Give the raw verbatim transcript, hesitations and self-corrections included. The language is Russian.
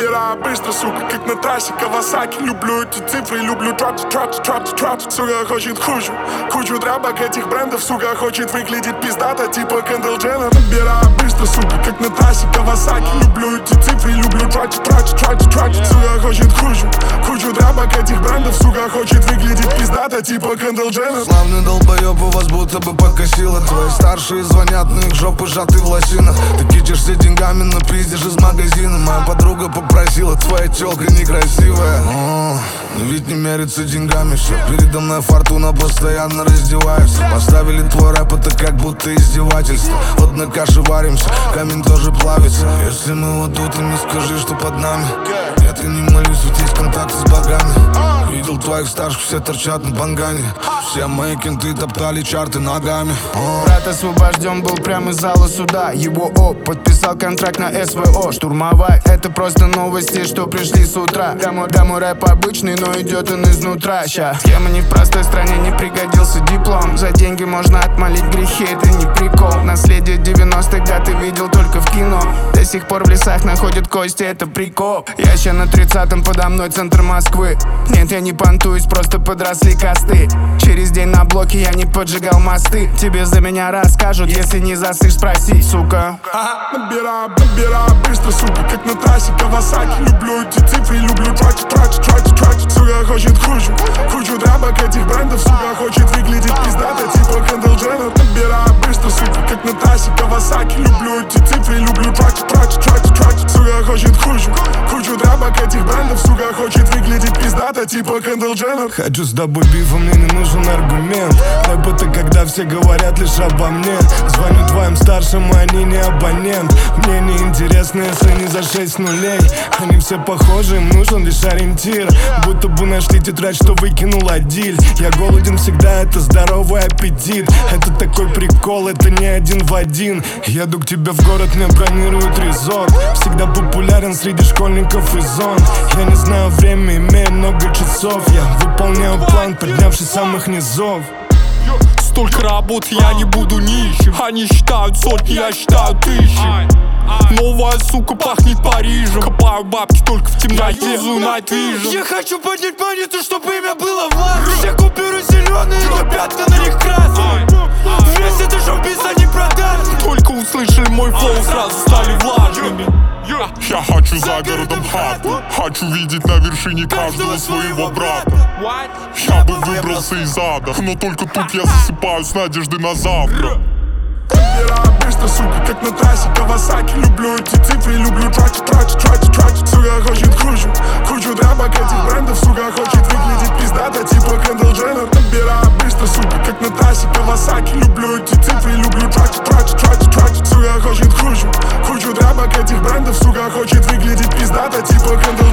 Набираю быстро, сука, как на трассе Кавасаки. Люблю эти цифры, люблю трапс, трапс, трапс, трапс. Сука хочет кучу, кучу трапок этих брендов. Сука хочет выглядеть пиздато, типа Кендалл Дженнер. Набираю быстро, сука, как на трассе Кавасаки. Люблю эти цифры, люблю трапс, трапс, трапс, трапс. Сука хочет кучу, кучу трапок этих брендов. Сука хочет выглядеть пиздато, типа Кендалл Дженнер. Славный долбоёб, у вас будто бы покосило. Твои старшие звонят, но их жопы сжаты в лосинах. Ты кичишься деньгами, но пиздишь из магазина. Моя подруга попросила, твоя тёлка некрасивая. О, но ведь не мерится деньгами все. Передо мной фортуна постоянно раздевается. Поставили твой рэп, это как будто издевательство. Вот на каше варимся, камень тоже плавится. Если мы вот тут, и не скажи, что под нами. Нет, я не молюсь, ведь есть контакты с богами. Видел твоих старших, все торчат на бангане. Все мои кенты топтали чарты ногами. О. Брат освобожден был прямо из зала суда. Его О подписал контракт на эс вэ о. Штурмовать, это просто новости, что пришли с утра. Да мой, да мой рэп обычный, но идет он изнутра. Ща схема не в простой стране, не пригодился диплом. За деньги можно отмолить грехи, это не прикол. Наследие девяностых, да, ты видел только в кино. До сих пор в лесах находят кости, это прикол. Я ща на тридцатом, подо мной центр Москвы. Нет, я не понтуюсь, просто подросли косты. Через день на блоке я не поджигал мосты. Тебе за меня расскажут, если не засышь, спроси, сука. Набираю, набираю быстро, сука, как на трассе Кавасаки. Люблю эти цифры, люблю трач, трач, трач, трач. Сука хочет кучу, кучу трапок этих брендов. Сука хочет выглядеть пиздато, типа Кендалл Дженнер. Набираю быстро, сука, как на трассе Кавасаки. Люблю эти цифры, люблю трач, трач, трач, трач. Сука хочет кучу, кучу трапок этих брендов. Сука хочет выглядеть пиздато, типа Кендалл Дженнер. Хочу с тобой бифа, мне не нужен аргумент. Рэп это когда все говорят лишь обо мне. Звоню твоим старшим, и они не абонент. Мне не интересно, если не за шесть нулей. Они все похожи, им нужен лишь ориентир. Будто бы нашли тетрадь, что выкинул Адиль. Я голоден всегда, это здоровый аппетит. Это такой прикол, это не один в один. Еду к тебе в город, мне бронируют резорт. Всегда популярен среди школьников из зон. Я не знаю время, имею много часов. Я выполняю план, поднявшись с самых низов. Столько работ, я не буду нищим. Они считают сотни, я считаю тысячи. Новая сука пахнет Парижем. Копаю бабки только в темноте, юзаю Night Vision. Я хочу поднять монету, чтобы имя было важно. Все купюры зеленые, но пятна на них красные. Весь это шоу-биз, они продажны. Только услышали мой флоу, сразу стали влажными. Я хочу за городом хату. Хочу видеть на вершине каждого своего брата. Я бы выбрался из ада, но только тут я засыпаю с надеждой на завтра. Набираю быстро, сука, как на трассе Кавасаки. Люблю эти цифры, люблю трач, трач, трач, трач. Сука хочет кучу, кучу трапок этих брендов. Сука хочет выглядеть пиздато, типа Кендалл Дженнер. Набираю быстро, сука, как на трассе Кавасаки. Люблю эти цифры, люблю трач, трач, трач, трач. Сука хочет кучу, кучу трапок этих брендов. Сука хочет выглядеть пиздато, типа Кендалл